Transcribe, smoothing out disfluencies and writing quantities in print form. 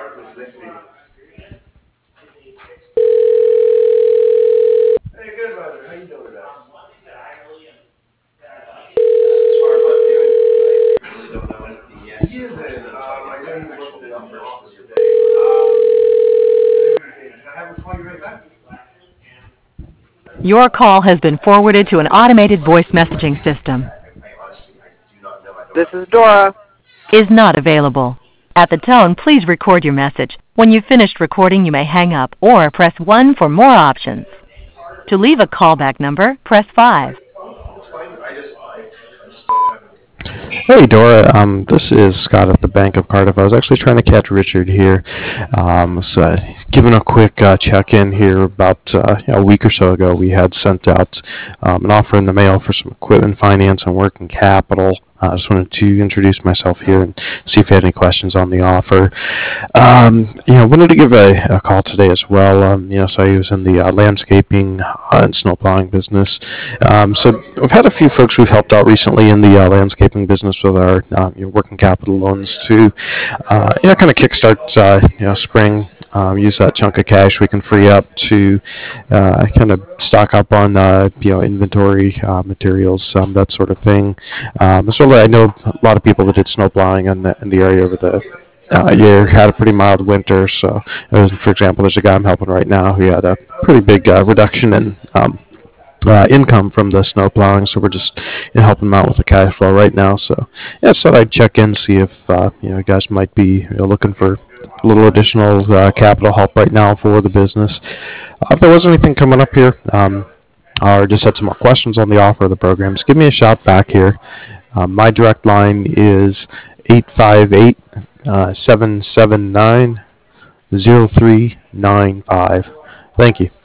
Your call has been forwarded to an automated voice messaging system. This is Dora. Is not available. At the tone, please record your message. When you've finished recording, you may hang up or press 1 for more options. To leave a callback number, press 5. Hey Dora, this is Scott at the Bank of Cardiff. I was actually trying to catch Richard here. Giving a quick check-in here. About a week or so ago, we had sent out an offer in the mail for some equipment finance and working capital. I just wanted to introduce myself here and see if you had any questions on the offer. Wanted to give a call today as well. So I was in the landscaping and snowplowing business. So we've had a few folks we've helped out recently in the landscaping business with our working capital loans to, kind of kickstart spring. Use that chunk of cash we can free up to kind of stock up on inventory, materials, that sort of thing. So I know a lot of people that did snowplowing in the area over the year had a pretty mild winter. So, for example, there's a guy I'm helping right now who had a pretty big reduction in income from the snowplowing. So we're just helping him out with the cash flow right now. So yeah, so I'd check in, see if you guys might be looking for a little additional capital help right now for the business. If there was anything coming up here, or just had some more questions on the offer of the program, just give me a shout back here. My direct line is 858-779-0395. Thank you.